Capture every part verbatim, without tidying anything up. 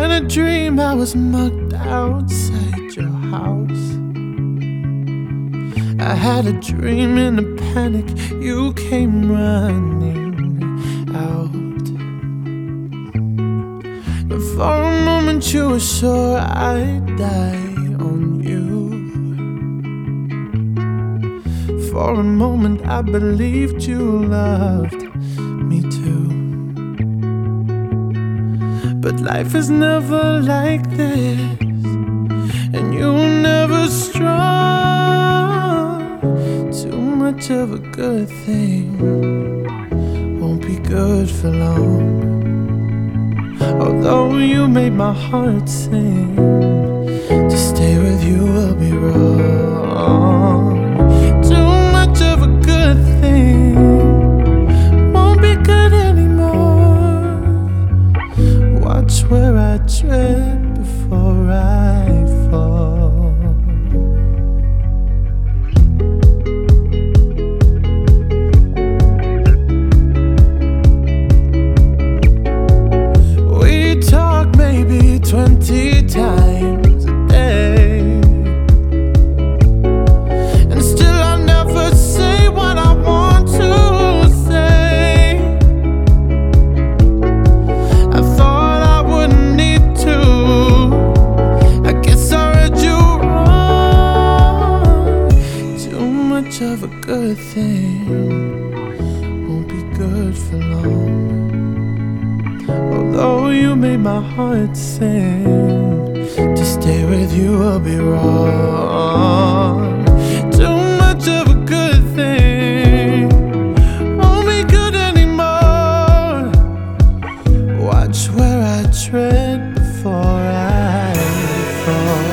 in a dream I was mugged outside your house. I had a dream in a panic, you came running out. And for a moment you were sure I'd die on you. For a moment I believed you loved me too. But life is never like this, and you're never strong. Too much of a good thing won't be good for long. Although you made my heart sing, to stay with you will be wrong. Too much of a good thing won't be good anymore. Watch where I tread before I fall. We talk maybe twenty times a day, and still I never say what I want to say. I thought I wouldn't need to. I guess I read you wrong. Too much of a good thing won't be good for long. Although you made my heart sing, to stay with you will be wrong. Too much of a good thing won't be good anymore. Watch where I tread before I fall.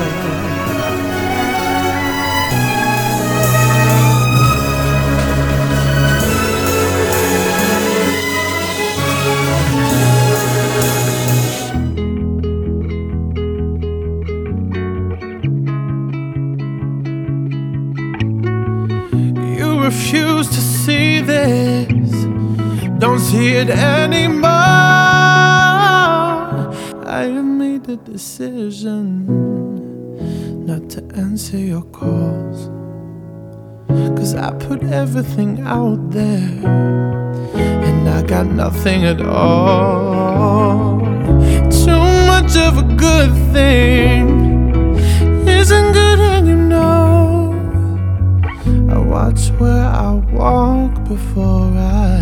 Refuse to see this, don't see it anymore. I have made the decision not to answer your calls, 'cause I put everything out there and I got nothing at all. Too much of a good thing isn't good, and you know. I watch where I walk before I